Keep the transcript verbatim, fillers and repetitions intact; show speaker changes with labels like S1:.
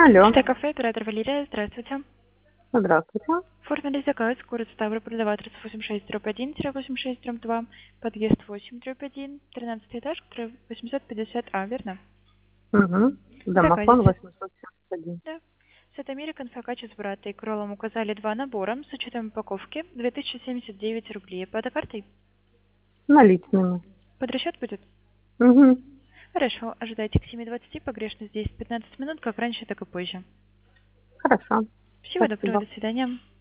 S1: Алло,
S2: Читай кафе, оператор Валерия, здравствуйте.
S1: здравствуйте.
S2: Оформили заказ, город Ставрополь, адрес восемь шесть один восемь шесть два, подъезд восемь один, тринадцатый этаж, восемьсот пятьдесят А, верно?
S1: Угу.
S2: В заказе.
S1: Домофон восемьсот семьдесят один.
S2: Да. Сет Американ, фокаччо с братой. Кролом указали два набора с учетом упаковки. две тысячи семьдесят девять рублей. Оплата картой?
S1: Наличными.
S2: Под расчет будет?
S1: Угу.
S2: Хорошо. Ожидайте к семи двадцати, погрешность десять пятнадцать минут, как раньше, так и позже.
S1: Хорошо.
S2: Всего доброго,
S1: Спасибо.
S2: до свидания.